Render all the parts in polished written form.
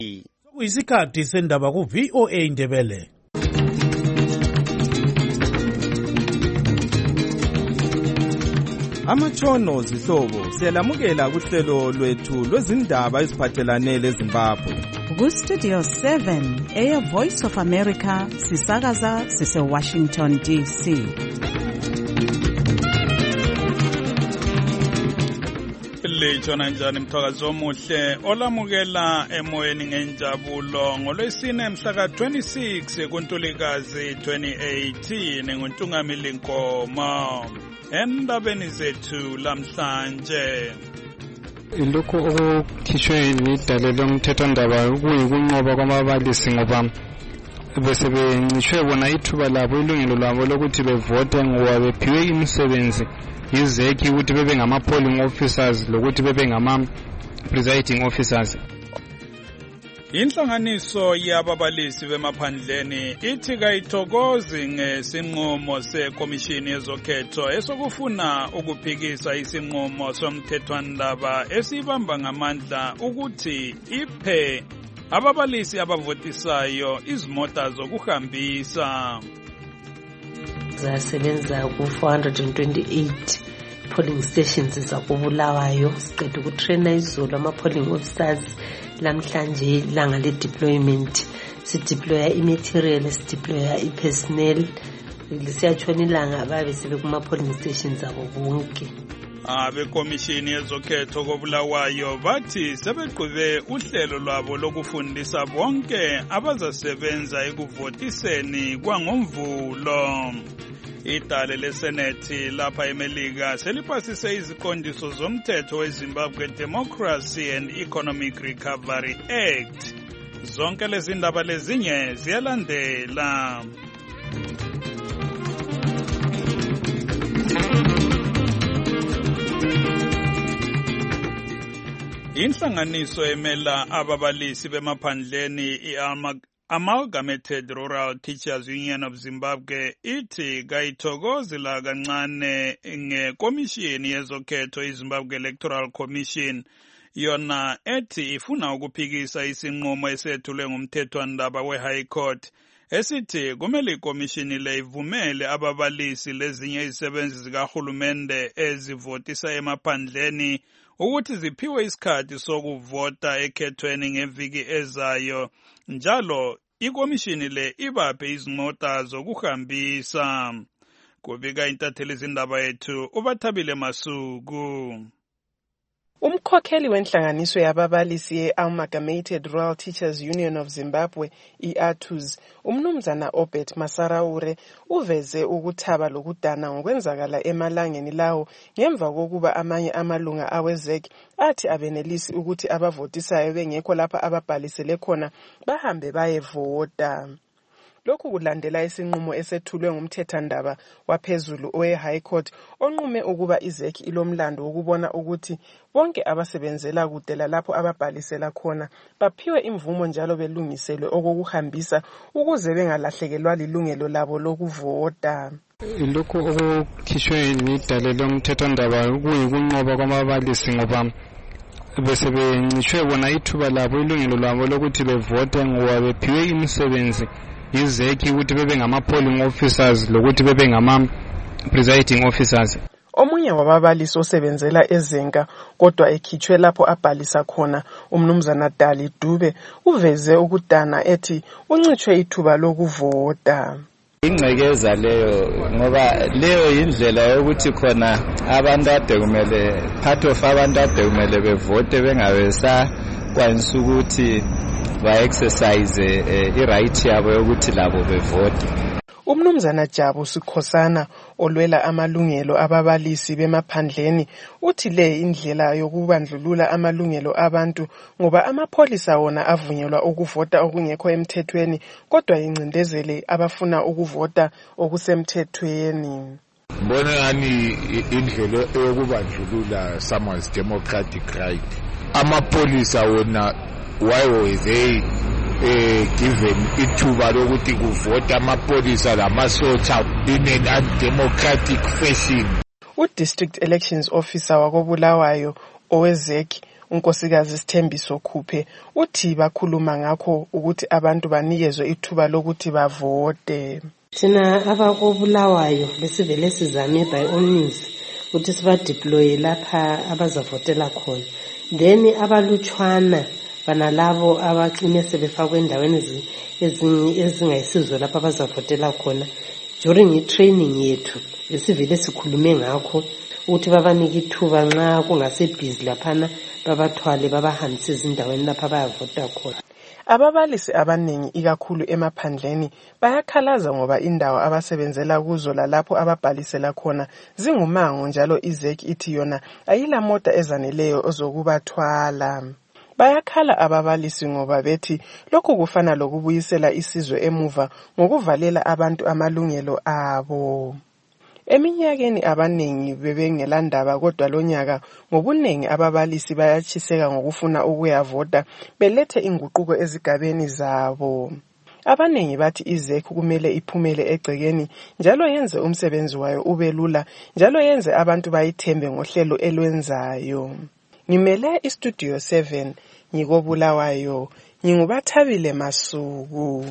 Kuyisikhathi sendaba ku VOA Indebele. Amatshono zihlobo siyalamukela kuhlelo lwethu lwezindaba eziphathelane leZimbabwe. Ku-Studio 7 Air Voice of America sisakaza sise-Washington DC. Lejona njani mthakazi omuhle olamukela emoyeni ngenjabulo ngolwesine mhla ka-26 kuNtulikazi 2018 nguNtungamili Nkomo. Endabeni zethu lamhlanje lokho okukhishwe lidale lomthethwandaba kuyikunqoba kwamabalisi ngoba bese bencishwe bona ithuba labo ilungelo lwabo lokuthi bevote ngoba bephiwe imisebenzi yizeki ukuthi bebe ngama-polling officers lokuthi bebe ngama-presiding officers. Inhlanganiso yababalisi bemaphandleni ithi kayithokozi ngesinqumo sekomishini yezokhetho esokufuna ukuphikisa isinqumo somthethwandaba esibamba ngamandla ukuthi iphe ababalisi abavotisayo izimota zokuhambisa. Zasebenza ku-428 polling stations zakubulawayo siqeda ukutraina izolo ama-polling officers lamhlanje ilanga le-deployment sideploya i-material sideploya i-personnel siyatshona ilanga babe sebekuma-polling stations abo bonke. Abekomishini yezokhetho kobulawayo bathi sebeqhube uhlelo lwabo lokufundisa bonke abazasebenza ekuvotiseni kwangoMvulo. Idale leSenethi lapha eMelika selipasise iziqondiso zomthetho weZimbabwe Democracy and Economic Recovery Act. Zonke lezi ndaba lezinye ziyalandela. Inhlanganiso emela ababalisi bemaphandleni Amalgamated Rural Teachers Union of Zimbabwe ithi kayithokozela kancane ngekomishini yezokhetho iZimbabwe Electoral Commission yona ethi ifuna ukuphikisa isinqumo esethulwe ngumthethwandaba we-High Court esithi kumele ikomishini le ivumele ababalisi lezinye izisebenzi zikahulumende ezivotisa emaphandleni ukuthi ziphiwe isikhathi sokuvota ekhethweni ngeviki ezayo njalo ikomishini le ibaphe izimota zokuhambisa. Kubika intatheli izindaba yethu uBathabile Masuku. Umkhokheli wenhlanganiso yababalisi ye-Amalgamated Rural Teachers Union of Zimbabwe, i-ATUZ, umnumzana Obert Masaraure, uveze ukuthaba lokudana ngokwenzakala emalangeni lawo ngemva kokuba amanye amalunga awezeki athi abenelisi ukuthi abavotisayo bengekho lapha ababhalisele khona bahambe bayevota. Lokhu kulandela isinqumo esethulwe ngumthethwandaba waphezulu owe-High Court onqume ukuba izeki ilomlando ukubona ukuthi bonke abasebenzela kude lapho ababhalisela khona baphiwe imvumo njalo belungiselwe okokuhambisa ukuze bengalahlekelwa lilungelo labo lokuvota. Lokho okukhishwe lidale lomthethwandaba kuyikunqoba kwamabalisi ngoba bese bencishwe bona ithuba labo ilungelo lwabo lokuthi bevote ngoba bephiwe imisebenzi yizeki ukuthi bebe ngama-polling officers lokuthi bebe ngama-presiding officers. Omunye wababalisi osebenzela eZenka kodwa ekhitshwe lapho abhalisa khona umnumzana Dali Dube uveze ukudana ethi uncitshwe ithuba lokuvota. Ingcekeza leyo ngoba leyo indlela yokuthi khona abantu ade kumele part of abantu ade kumele bevote bengabesa kwanisa ukuthi ba-exercise i-right yabo yokuthi labo bevote. Umnumzana Jabu Sikhosana olwela amalungelo ababalisi bemaphandleni uthi le indlela yokubandlulula amalungelo abantu ngoba amapholisa wona avunyelwa ukuvota okungekho emthethweni kodwa incindezele abafuna ukuvota okusemthethweni. Mbona ngani indlela yokubandlulula someone's democratic right. Amapholisa wona why were they given ithuba lokuthi kuvota amapolisa lamasotsha in an undemocratic fashion? U-District Elections Officer wakobulawayo owezeki unkosikazi Sithembiso Khuphe uthi bakhuluma ngakho ukuthi abantu banikezwe ithuba lokuthi bavote. Thina abakobulawayo besivele sizame by all means ukuthi sibadeploye lapha abazavotela khona. Then abalutshwana banalabo abacine sebefakwe endaweni ezingayisizo lapha abazavotela khona. During i-training yethu besivele sikhulume ngakho ukuthi babanike ithuba nxa kungasebhizi laphana babathwale babahambise ezindaweni lapha bayavota khona. Ababalisi abaningi ikakhulu emaphandleni bayakhalaza ngoba indawo abasebenzela kuzo lalapho ababhalisela khona zingumango njalo iZEC ithi yona ayila mota ezaneleyo ozokubathwala. Bayakhala ababalisi ngoba bethi lokhu kufana lokubuyisela isizwe emuva ngokuvalela abantu amalungelo abo. Eminyakeni abaningi bebengelandaba kodwa lonyaka ngobunengi ababalisi bayatshiseka ngokufuna ukuyavota belethe inguquko ezigabeni zabo. Abanengi bathi iZEC kumele iphumele egcekeni njalo yenze umsebenzi wayo ubelula njalo yenze abantu bayithembe ngohlelo elwenzayo. Ngimele iStudio 7 ngikobulawayo ngingubathabile Masuku.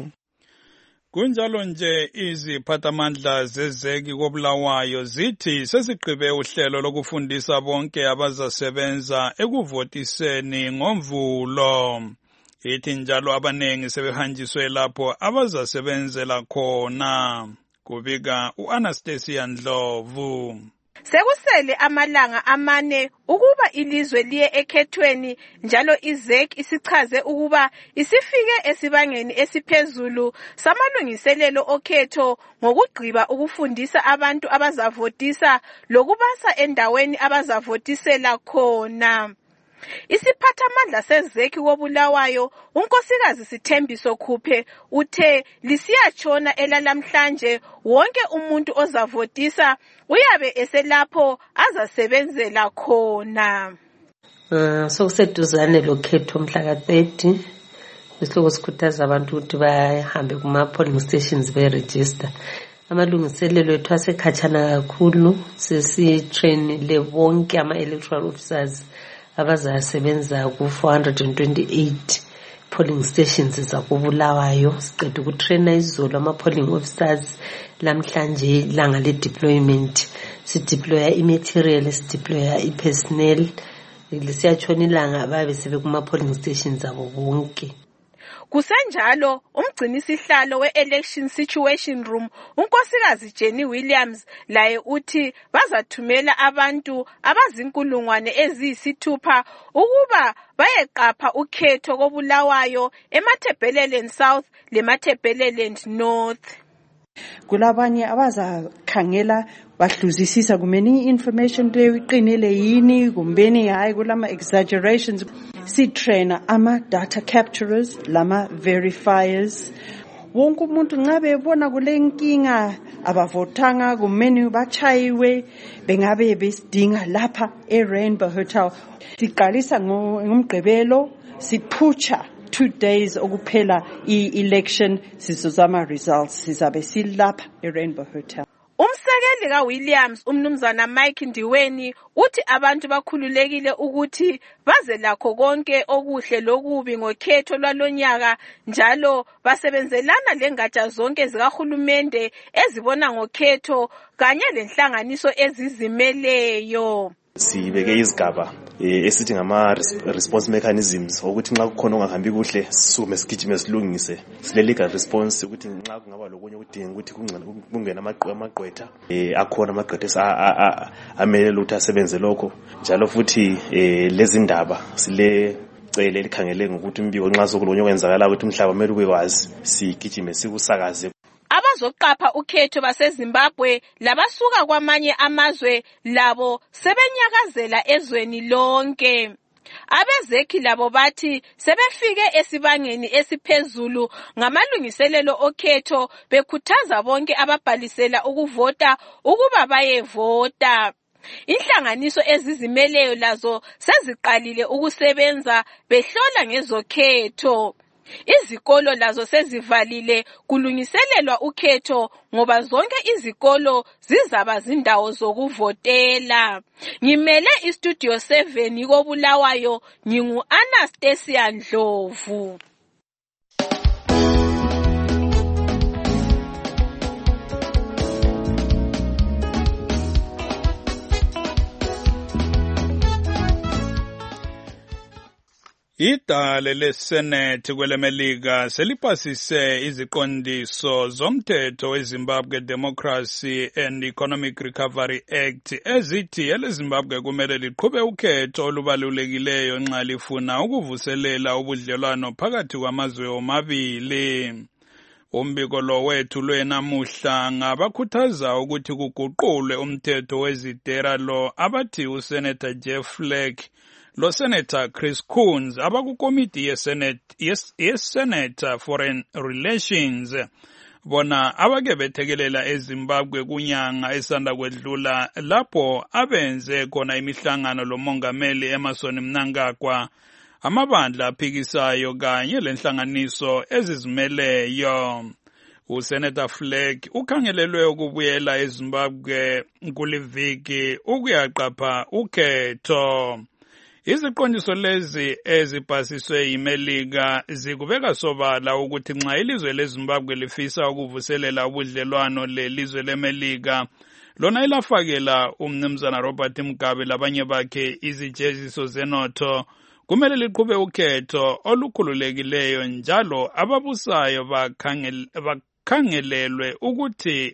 Kunjalo nje iziphathamandla zeZEC kobulawayo zithi sesiqhibe uhlelo lokufundisa bonke abazasebenza ekuvotiseni ngoMvulo. Ithi njalo abanengi sebehanjiswe lapho abazasebenzela khona. Kubika uAnastasia Ndlovu. Sekusele amalanga amane ukuba ilizwe liye ekhethweni njalo iZEC isichaze ukuba isifike esibangeni esiphezulu samalungiselelo okhetho ngokugqiba ukufundisa abantu abazavotisa lokubasa endaweni abazavotisela khona. Isiphathamandla seZEC kobulawayo unkosikazi Sithembiso Khuphe uthe lisiyatshona elalamhlanje wonke umuntu ozavotisa uyabe eselapho azasebenzela khona. Sokuseduzane lokhetho mhla ka-30 isihloko sikhuthaza abantu ukuthi bahambe kuma-polling stations be-register. Amalungiselelo ethu asekhatshana kakhulu sesitrainile bonke ama-electoral officers abazasebenza ku-428 polling stations zakobulawayo. Siqeda ukutraina izolo ama-polling officers lamhlanje ilanga le-deployment. Sideploya i-material, sideploya i-personnel. Lisiyatshona ilanga babe sebekuma-polling stations abo bonke. Kusenjalo umgcinisihlalo we-election situation room unkosikazi Jenny Williams laye uthi bazathumela abantu abazinkulungwane eziyisithupha ukuba bayeqapha ukhetho kobulawayo eMatabeleland South leMatabeleland North. Kulabanye abazakhangela bahluzisisa kumeni information leyo iqinile yini kumbeni hayi kulama exaggerations. Si-trainer ama-data capturers lama verifiers. Wonke umuntu nxa bebona kule nkinga abavotanga kumeni bachayiwe bengabe besidinga lapha eRainbow Hotel. Siqalisa ngomgqibelo siphutsha 2 days okuphela i-election sizozama results sizabe silapha eRainbow Hotel. Umsekeli kaWilliams umnumzana Mike Ndiweni uthi abantu bakhululekile ukuthi baze lakho konke okuhle lokubi ngokhetho lwalonyaka njalo basebenzelana lengatsha zonke zikahulumende ezibona ngokhetho kanye lenhlanganiso ezizimeleyo. Sibeke izigaba esithi ngama-response mechanisms ukuthi nxa kukhona ongahambi kuhle sisume sigijime silungise sile-legal response ukuthi nxa kungaba lokunye ukudinga ukuthi kungena amagqwetha akhona amagqwetha amele ukuthi asebenze lokho njalo futhi lezi ndaba silecele elikhangele ngokuthi umbiko nxa sokulonye okwenzakala ukuthi umhlaba kumele ubekwazi sigijime sikusakaze. Abazoqapha ukhetho baseZimbabwe labasuka kwamanye amazwe labo sebenyakazela ezweni lonke. AbeZEC labo bathi sebefike esibangeni esiphezulu ngamalungiselelo okhetho bekhuthaza bonke ababhalisela ukuvota ukuba bayevota. Inhlanganiso ezizimeleyo lazo seziqalile ukusebenza behlola ngezokhetho. Izikolo lazo sezivalile kulungiselelwa ukhetho ngoba zonke izikolo zizaba zindawo zokuvotela. Ngimele iStudio 7 koBulawayo, ngingu Anastasia Ndlovu. Idale leSenate kwelemelika selipasise iziqondiso zomthetho weZimbabwe Democracy and Economic Recovery Act ezithi eleZimbabwe kumele liqhube ukhetho olubalulekileyo nxa lifuna ukuvuselela ubudlelwano phakathi kwamazwe omabili. Umbiko lo wethu lwenamuhla ngabakhuthaza ukuthi kuguqulwe umthetho wezidera lo abathi uSenator Jeff Flake lo Senator Chris Coons abakukomiti yeSenate Foreign Relations bona abake bethekelela eZimbabwe kunyanga esanda kwedlula lapho abenze khona imihlangano lomongameli Emmerson Mnangagwa, amabandla aphikisayo kanye lenhlanganiso ezizimeleyo. uSenator Flake ukhangelelwe ukubuyela eZimbabwe kuliviki ukuyaqapha ukhetho. Iziqondiso lezi ezipasiswe yimelika zikubeka sobala ukuthi nxa ilizwe leZimbabwe lifisa ukuvuselela ubudlelwano lelizwe lemelika, lona ilafakela umnumzana Robert Mugabe labanye bakhe izijeziso zenotho, kumele liqhube ukhetho olukhululekileyo njalo ababusayo bakhangelelwe ukuthi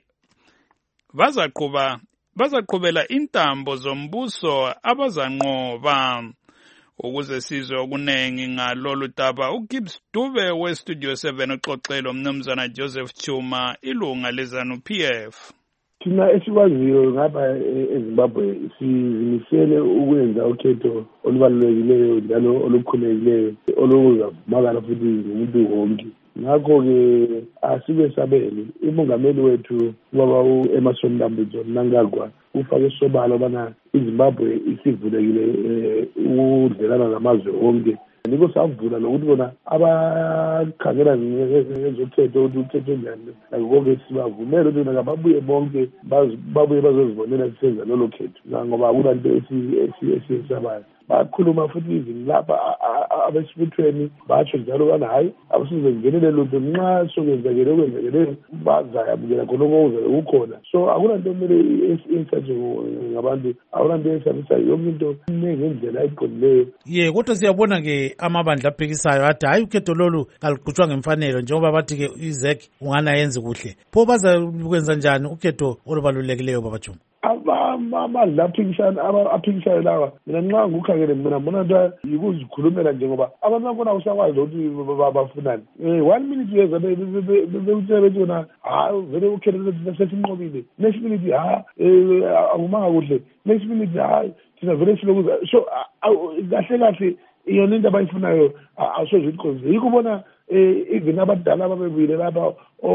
bazaqhubela intambo zombuso abazanqoba. Ukuze sizwe okunengi ngalolu daba, uGibbs Dube weStudio 7 uxoxela umnumzana Joseph Chuma, ilunga leZANU-PF. Thina esikwaziyo ngapha eZimbabwe sizimisele ukwenza ukhetho olubalulekileyo njalo olukhululekileyo oluzavumela futhi ngumuntu wonke. Ngakho-ke asibe sabele umongameli wethu ubaba uEmmerson Mnangagwa ufake sobala ubana iZimbabwe isivulekile udlelana namazwe onke. Niko savula nokuthi bona abakhangela ngezokhetho ukuthi ukhetho njani konke sibavumele ukuthi babuye bonke babuye bazozibonela sisenza lolo khetho ngoba akulanto esiyesabayo. Bakhuluma futhi izini lapha abesibuthweni batsho njalo bana hayi abasizengenele lutho nxa sokwenzakele bazayabukela khonoko okuzabe kukhona. So akulanto kumele insathe ngabantu, akulanto esabisayo, yonke into ngendlela eqondileyo. Kodwa siyabona-ke amabandla aphikisayo athi hayi ukhetho lolu kaluqhutshwa ngemfanelo njengoba bathi-ke iZEC ungana yenzi kuhle. Pho bazakwenza njani ukhetho olubalulekileyo Baba Chuma? Amandla aphikisayo lawa mina nxa ngukhangele mina mbona nto yikuzikhulumela nje ngoba abantu bakhona usakwazi ukuthi bafunani. 1 minute yeza bekutsela bethi yona hayi vele ukhetho sesinqobile, next minute akumanga kuhle, next minute hayi thina vele silokuza. So kahle iyona into abayifunayo asoze iqonze. Yikho ubona even abadala ababebuyile lapha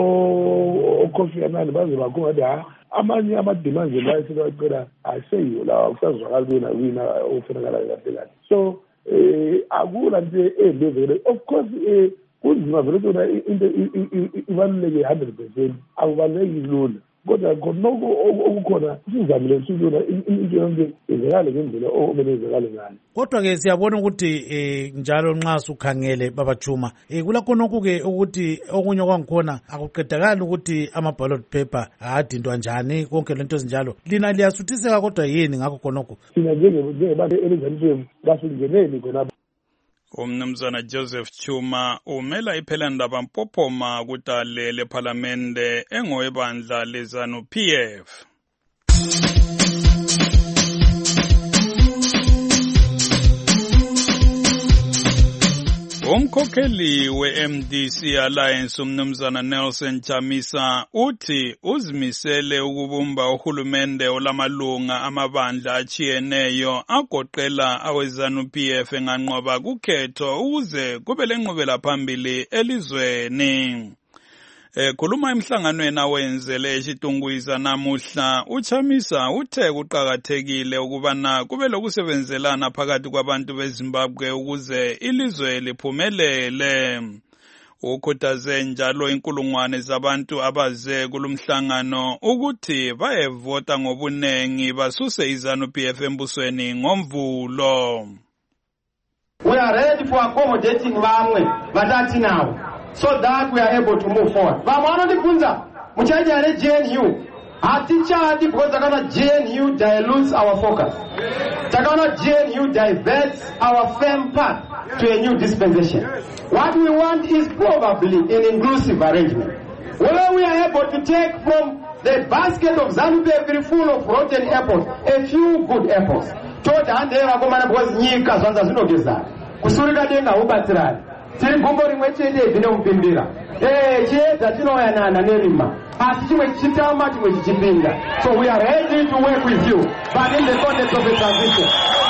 oKofi Annan baze bakhona amanye ama-demands bayisebacela aseyiyo lawa kusazwakala wina ofunakala kahle. So akula nje endevele. Of course kunzima vele tona into ibaluleke 100%, akubaluleki lula. Kodwa khonoko okukhona sizamile silula into yonke izekale ngendlela okumele izekale ngayo. Kodwa-ke siyabona ukuthi njalo nxa sukhangele Baba Chuma kulakhonokhu-ke ukuthi okunye kwangikhona akuqedakali ukuthi ama-ballot paper adintwa njani konke lento ezinjalo. Lina liyasuthiseka kodwa yini ngakho khonokho? Thina njengebantu elizanifemu kasingeneni khonapho. Umnumzana Joseph Chuma umela iPhelandaba Mpophoma kudale lePhalamende engowebandla leZANU-PF. Umkhokheli we-MDC Alliance umnumzana Nelson Chamisa uthi uzimisele ukubumba uhulumende olamalunga amabandla achiyeneyo agoqela aweZANU-PF enganqoba kukhetho ukuze kube lenqubela phambili elizweni. Khuluma emhlanganweni awenzele eShitungwiza namuhla, uChamisa uthe kuqakathekile ukubana kube lokusebenzelana phakathi kwabantu beZimbabwe ukuze ilizwe liphumelele. Ukhuthaze njalo inkulungwane zabantu abaze kulumhlangano ukuthi bayevota ngobunengi basuse iZANU-PF embusweni ngoMvulo. We are ready for accommodating vamwe vatati now so that we are able to move forward. Vamwe vanondibvunza muchaita here GNU. Hatichadi because takana GNU dilutes our focus. Takana GNU diverts our firm path to a new dispensation. What we want is probably an inclusive arrangement where we are able to take from the basket of ZANU-PF full of rotten apples a few good apples. Toda handera komana because nyika zvanza zvinogezana. Kusurika denga ubatsirani. Tiri gumbo rimwe chete zvine mupimbira. Chiedza chinoyanana nerima. Asi chimwe chichitama chimwe chichipinda. So we are ready to work with you, but in the context of a transition.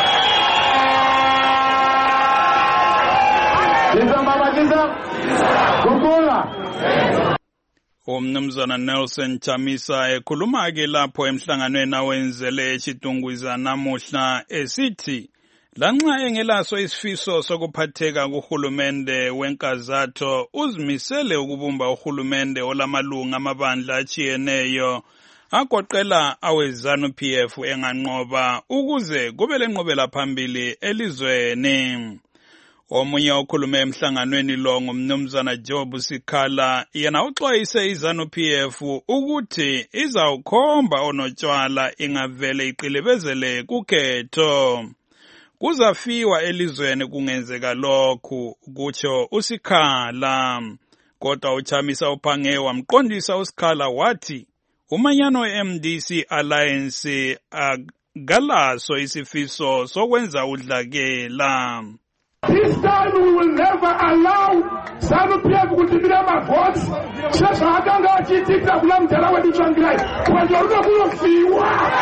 Umnumzana Nelson Chamisa ekhuluma-ke lapho emhlanganweni awenzele eChitungwiza namuhla esithi lanxa engelaso isifiso sokuphatheka kuhulumende wenkazatho uzimisele ukubumba uhulumende olamalunga amabandla achiyeneyo agoqela aweZANU-PF enganqoba ukuze kube lenqobela phambili elizweni. Omunye okhulume emhlanganweni lo ngumnumzana Job Sikhala yena uxwayise iZANU-PF ukuthi izawukhomba onotshwala ingavele iqilibezele kukhetho. Kuzafiwa elizweni kungenzeka lokhu kutsho uSikhala. Kodwa uChamisa uphange wamqondisa uSikhala wathi umanyano MDC Alliance akalaso isifiso sokwenza udlakela. This time we will never allow ZANU-PF kutimira mavotes. Sasa akanga achitika kula mtara wetu Tsvangirai. Kwajoruka kuyofiwa.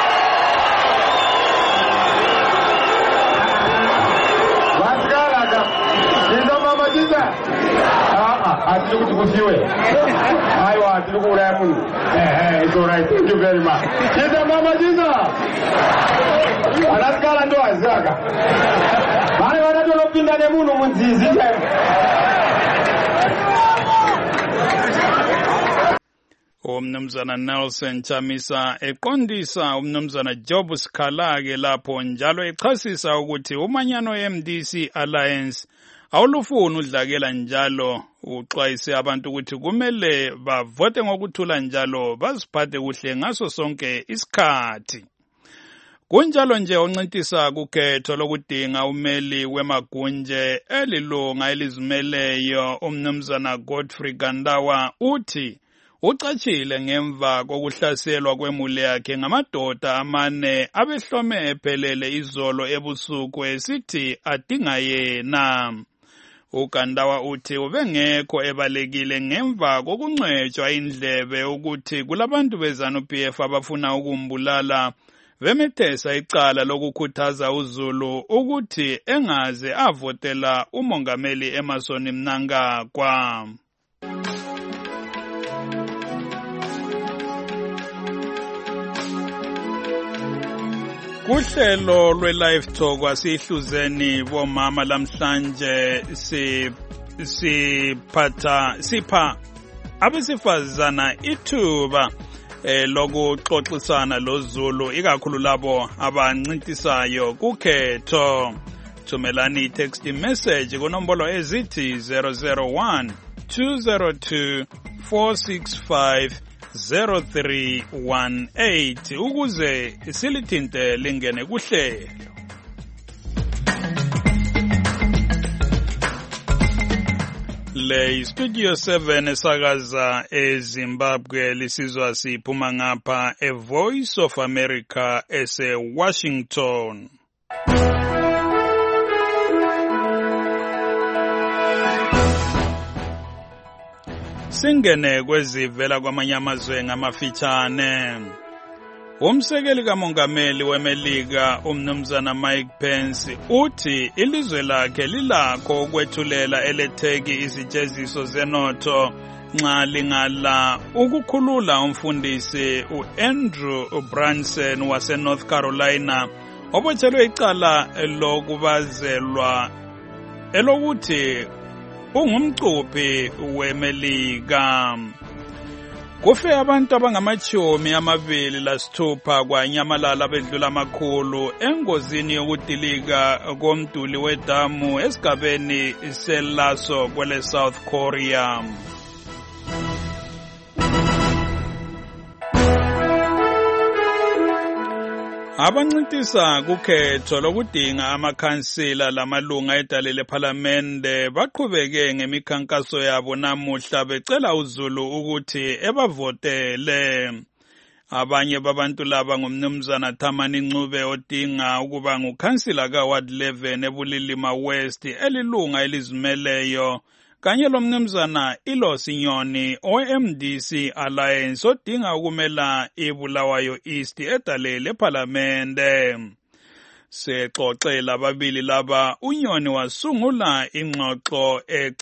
Vasikalaga. Izo mama jisa. Atili kuti kufiwe. Aiwa, atili kuuraya munhu. It's all right. Thank you very much. Izo mama jisa. Anasikala ndo azaka. Vale vanatolopinda nemunhu munzizi. Umnumzana Nelson Chamisa eqondisa umnumzana Job Sikhala-ke lapho njalo echasisa ukuthi umanyano MDC Alliance awulufuni udlakela njalo. Uxwayise abantu ukuthi kumele bavote ngokuthula njalo baziphathe kuhle ngaso sonke isikhathi. Kunjalo nje uncintisa kukhetho lokudinga umeli wemagunje elilunga elizimeleyo umnumzana Godfrey Gandawa uthi ucatshile ngemva kokuhlaselwa kwemuli yakhe ngamadoda amane abehlome ephelele izolo ebusuku esithi adinga yena. uGandawa uthi ubengekho ebalekile ngemva kokuncwetshwa indlebe ukuthi kulabantu beZANU-PF abafuna ukumbulala bemethesa icala lokukhuthaza uZulu ukuthi engaze avotela umongameli Emmerson Mnangagwa. Kuhlelo lwe-Live Talk wasihluzeni bomama lamhlanje sipha abesifazana ithuba lokuxoxisana loZulu ikakhulu labo abancintisayo kukhetho. Thumelani i-text message kunombolo ezithi 001 202 465 0318 ukuze silithinte lingene kuhlelo. Le Studio 7 esakaza eZimbabwe lisizwa siphuma ngapha eVoice of America ese-Washington. Singene kwezivela kwamanye amazwe ngamafitshane. Umsekeli kamongameli weMelika umnumzana Mike Pence uthi ilizwe lakhe lilakho ukwethulela eletheki izijeziso zenotho nxa lingala ukukhulula umfundisi uAndrew Branson waseNorth Carolina obotshelwe icala lokubazelwa elokuthi ungumcuphi weMelika. Kufe abantu abangama-26 kwanyamalala bedlula amakhulu engozini yokudilika komduli wedamu esigabeni seLaso kwele South Korea. Abancintisa kukhetho lokudinga amakhansila lamalunga edale lephalamende baqhubeke ngemikhankaso yabo namuhla becela uZulu ukuthi ebavotele. Abanye babantu laba ngumnumzana Thamani Ncube odinga ukuba ngukhansila kaWard 11 eBulilima West elilunga elizimeleyo, kanye lomnumzana Ilosi Nyoni oMDC Alliance odinga ukumela iBulawayo East edale lephalamende. Sexoxela ababili laba uNyoni wasungula ingxoxo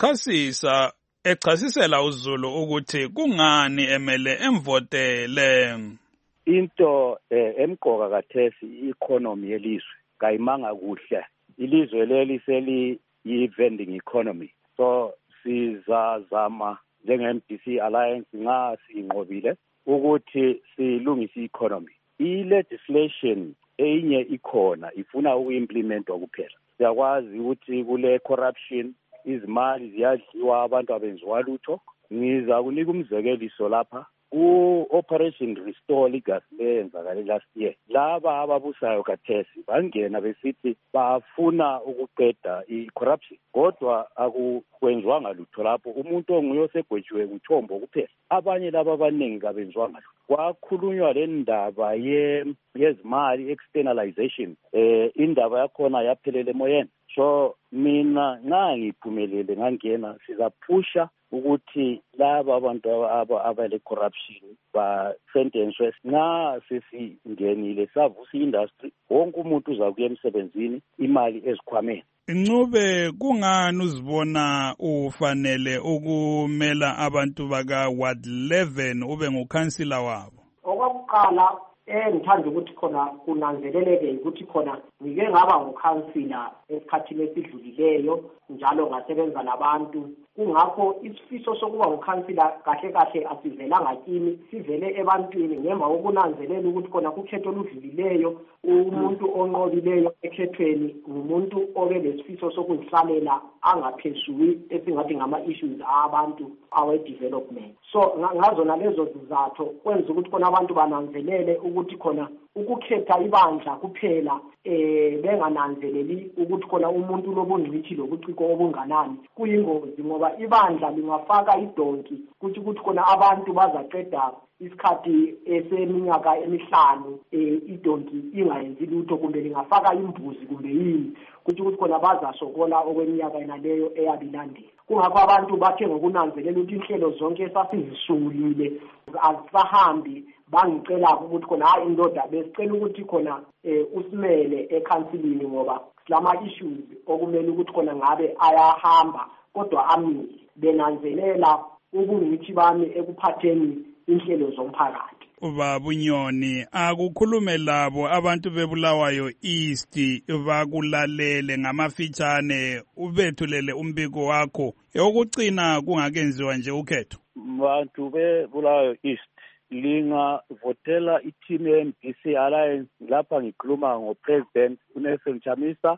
echasisela uZulu ukuthi kungani emele emvotele. Into emqoka kathesi i-economy yelizwe kayimanga kuhle. Ilizwe leli seli yi-vending economy. So sizazama njenge-MDC Alliance nxa sinqobile ukuthi silungise i-economy. I-legislation eyinye ikhona ifuna uku-implementwa kuphela. Siyakwazi ukuthi kule corruption izimali ziyadliwa abantu abenziwa lutho. Ngiza kunika umzekeliso lapha ku-Operation Restore Legacy eyenzakale last year. Laba ababusayo kathesi bangena besithi bafuna ukuqeda i-corruption, kodwa akwenziwanga lutho lapho. Umuntu onguye osegwetshiwe kuthombo kuphela. Abanye laba abaningi kabenziwanga lutho. Kwakhulunywa le ndaba yezimali externalization, indaba yakhona yaphelele emoyeni. So mina nxa ngiphumelele ngangena sizaphusha ukuthi laba abantu abale corruption ba sentencwe. Nxa sesingenile savusa industry, wonke umuntu uzakuya emsebenzini, imali ezikhwameni. Ncube, kungani uzibona ufanele ukumela abantu baka Ward 11 ube ngukhansila wabo? Okokuqala ngithanda ukuthi khona kunanzeleleke ukuthi khona ngike ngaba ngukhansila esikhathini esidlulileyo njalo ngasebenza nabantu. Kungakho isifiso sokuba ngukhansila kahle kahle asivelanga kimi, sivele ebantwini ngemva kokunanzelela ukuthi khona kukhetho oludlulileyo umuntu onqobileyo ekhethweni ngumuntu obe lesifiso sokuzihlalela angaphezulu esingathi ngama-issues abantu awe-development. So ngazona lezo zizathu kwenza ukuthi khona abantu bananzelele ukuthi khona ukukhetha ibandla kuphela bengananzeleli ukuthi khona umuntu lobungcitshi lobuciko obunganani kuyingozi, ngoba ibandla lingafaka idonki kuthi ukuthi khona abantu bazaqeda isikhathi eseminyaka emihlanu idonki ingayenzi lutho, kumbe lingafaka imbuzi kumbe yini kuthi ukuthi khona bazasokola okweminyaka enaleyo eyabilandela. Kungakho abantu bathe ngokunanzelela ukuthi inhlelo zonke esasizisungulile azisahambi, bangicela ukuthi khona hayi indoda besicela ukuthi khona usimele ekhansilini ngoba silama issues okumele ukuthi khona ngabe ayahamba kodwa amile. Benanzelela ubungcitshi bami ekuphatheni inhlelo zomphakathi. Babunyoni, akukhulume labo abantu beBulawayo East bakulalele ngamafitshane, ubethulele umbiko wakho yokugcina kungakenziwa nje ukhetho. Bantu beBulawayo East, lingavotela i-team ye-MDC Alliance. Lapha ngikhuluma ngo-President uNelson Chamisa,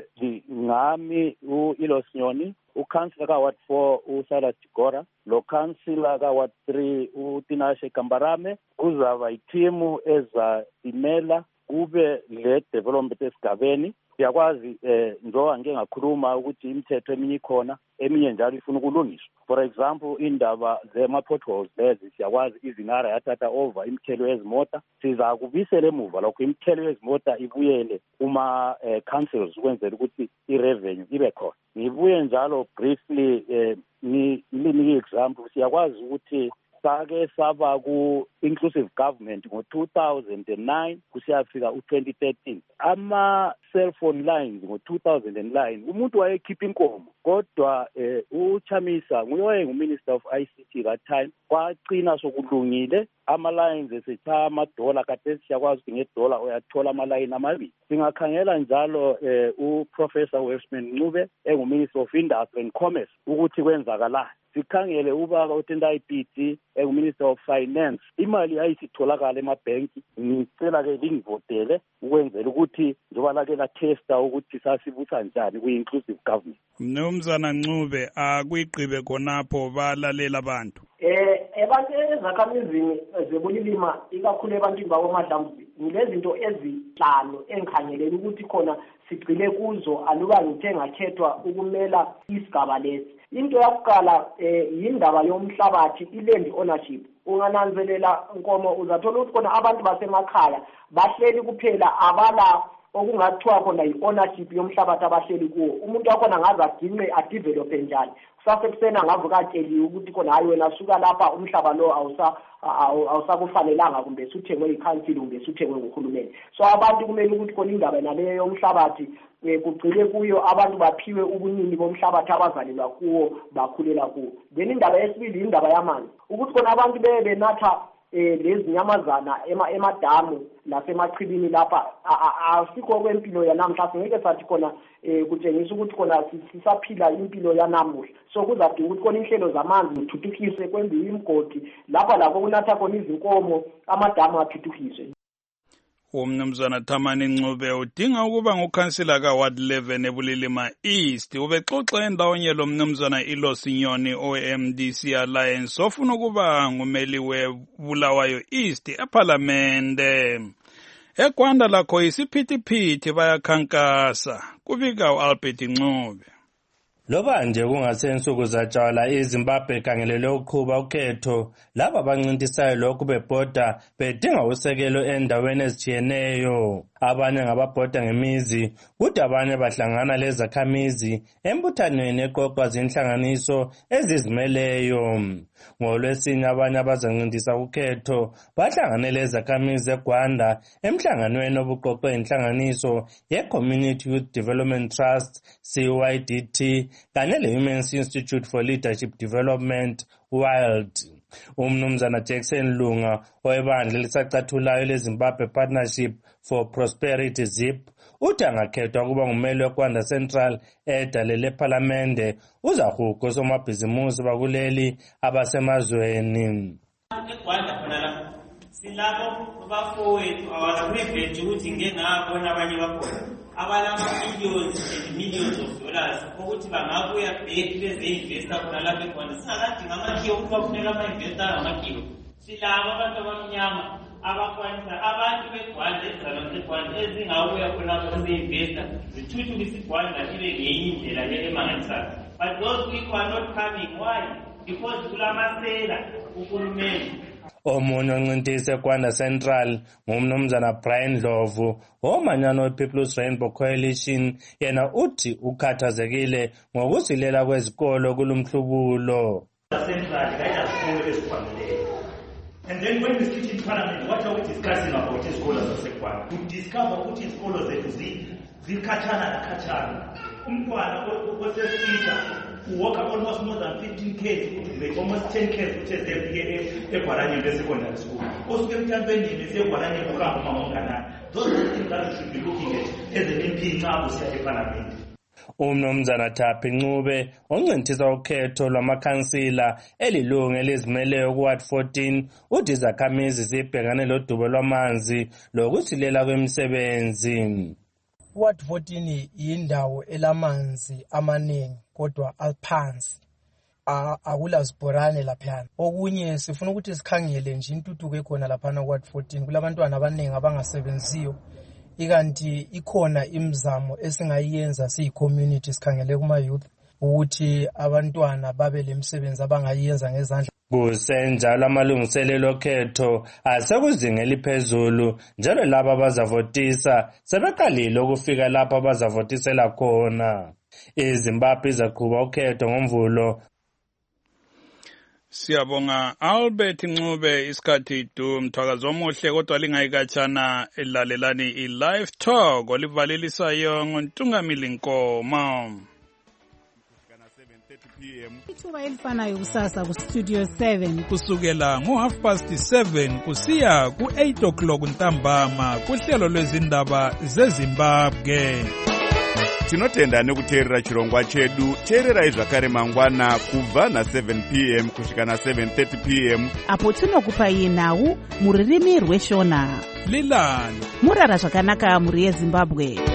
ngami u-Ilos Nyoni, ukhansila kaWard 4 uSalat Gora, lo khansila kaWard 3 uTinashe Kambarame. Kuzaba ithimu ezimela kube le development esigabeni. Siyakwazi njengoba ngike ngakhuluma ukuthi imithetho eminye ikhona, eminye njalo ifuna ukulungiswa. For example, indaba zema-potholes lezi siyakwazi izinara yathatha over imithelo yezimota. Sizakubisela emuva lokho imithelo yezimota ibuyele kuma-councils ukwenzela ukuthi i-revenue ibe khona. Ngibuye njalo briefly nginike i-example. Siyakwazi ukuthi sake saba ku-inclusive government ngo-2009 kusiyafika u-2013. Ama-cellphone lines ngo-2009 umuntu wayekhipha inkomo, kodwa uChamisa nguye nguminister of ICT that time. Kwagcina sokulungile ama-lines esetshaya amadola, kade siyakwazi ukuthi ngedola uyathola ama-line amabili. Singakhangela njalo uProfessor Westman Ncube enguminister of Industry and Commerce ukuthi kwenzakalani. Sikhangele ubaba uTendai Biti enguminister of Finance, imali ayisitholakala emabhenki. Ngicela-ke lingivotele ukwenzela ukuthi njengoba lake lathesta ukuthi sasibusa njani kwi-inclusive government. Mnumzana Ncube, akuyigqibe khonapho balalela abantu. Abantu ezakhamizini zebulilima ikakhulu ebantwini bakoMadlamzi ngilezinto ezihlanu engikhangeleni ukuthi khona sigcile kuzo aluba ngithe ngakhethwa ukumela isigaba lesi. Into yokuqala yindaba yomhlabathi, i-land ownership. Ungananzelela Nkomo uzathola ukuthi khona abantu basemakhaya bahleli kuphela abala okungathiwa khona i-ownership yomhlabathi abahleli kuwo. Umuntu wakhona ngaze aginqe adevelop njani. Kusasekusena ngavuka atsheliwe ukuthi khona hayi wena suka lapha umhlaba lo awusakufanelanga kumbe suthengwe ikhansili kumbe suthengwe nguhulumeni. So abantu kumele ukuthi khona indaba naleyo yomhlabathi kugcile kuyo, abantu baphiwe ubunini bomhlabathi abazalelwa kuwo bakhulela kuwo. Then indaba yesibili indaba yamanzi, ukuthi khona abantu benatha lezi nyamazana emadamu lasemachibini lapha asikho kwempilo yanamhla. Singeke sathi khona kutshengisa ukuthi khona sisaphila impilo yanamuhla. So kuzadinga ukuthi khona inhlelo zamanzi zithuthukiswe, kwenziwe imigodi lapha lapho kunatha khona izinkomo, amadamu athuthukiswe. Umnumzana Thamani Ncube udinga ukuba ngukhansila ka-Ward 11 eBulilima East. Ubexoxa endawonye lo mnumzana Ilosinyoni OMDC Alliance ofuna ukuba ngumeli weBulawayo East eParlamente. EGwanda lakho isiphithiphithi bayakhankasa. Kubika uAlbert Ncube. Loba nje kungasensuku zatshala iZimbabwe khangelele ukuqhuba ukhetho, laba abancintisayo lokhu bebhoda bedinga usekelo endaweni ezitshiyeneyo. Abanye ngababhoda ngemizi, kuthi abanye bahlangana lezakhamizi embuthanweni eqoqwa zinhlanganiso ezizimeleyo. NgoLwesine abanye abazancintisa ukhetho bahlanganele lezakhamizi eGwanda emhlanganweni obuqoqwe inhlanganiso ye-Community Youth Development Trust CYDT kanye le-Women's Institute for Leadership Development WILD. Umnumzana Jackson Lunga owebandla elisacathulayo leZimbabwe Partnership for Prosperity ZIP uthi angakhethwa ukuba ngumeli weGwanda Central edalele eParlamente uzahuga osomabhizimusi bakuleli abasemazweni. EGwanda khona la silabo bafowethu abakunebethi ukuthi ngengabona abanye bakhona millions of dollars ukuthi bangabuya back beze-investa khona lapha eGwanda. Singaladinga amakhiwo ukuthi bafuneka ama-investa ngamakhiwo. Silabo abantu abamnyama abakwanisa abantu beGwanda ezizalwane zeGwanda ezingabuya khonapho beze-investa zithuthukise iGwanda ibe ngenye indlela emangalisayo. But those people are not coming. Why? Because kulamasela uhulumeni. Omunye oncintisa eGwanda Central ngumnumzana Brian Ndlovu omanyano we-People's Rainbow Coalition. Yena uthi ukhathazekile ngokusilela kwezikolo kulumhlubulo. And then when we sit in Parliament, what are we discussing about isikolo zaseGwanda? To discover ukuthi isikolo zethu zikhatshana nakhatshana. Umntwana osesita walk almost more than 15 Ks, almost 10 Ks, which is the Guarani secondary school. Also, those are the things that we should be looking at as an MP now to Parliament. Umnumzana Thaphi Ncube oncintisa ukhetho lwamakhansila elilungu elizimeleyo kuWard 14 uthi izakhamizi zibhekane lodubo lwamanzi lokusilela kwemisebenzi. Ward 14 yindawo elamanzi amaningi kodwa aphansi, akula zibhorane laphana. Okunye sifuna ukuthi sikhangele nje intuthuko ekhona laphana kuWard 14. Kulabantwana abaningi abangasebenziyo, ikanti ikhona imizamo esingayiyenza siyi-community sikhangele kuma-youth ukuthi abantwana babe lemisebenzi abangayiyenza ngezandla. Kusenjalo amalungiselelo okhetho asekuzinga eliphezulu njalo laba abazavotisa sebeqalile ukufika lapho abazavotisela khona. iZimbabwe izaqhuba ukhetho ngoMvulo. Siyabonga Albert Ncube isikhathi du mthakazo omuhle kodwa lingayikatshana elalelani i-live talk olivalelisayo ngoNtungamili Nkoma. Ithuba elifanayo kusasa ku-Studio 7 kusukela ngo7:30 kusiya ku8 ntambama kuhlelo lwezindaba zeZimbabwe. Tinotenda nekuteerera chirongwa chedu. Teererai zvakare mangwana kubva na7 p.m. kusvika na7:30 p.m. apo tinokupai nhau mururimi rweshona. Lilani murara zvakanaka muri yeZimbabwe.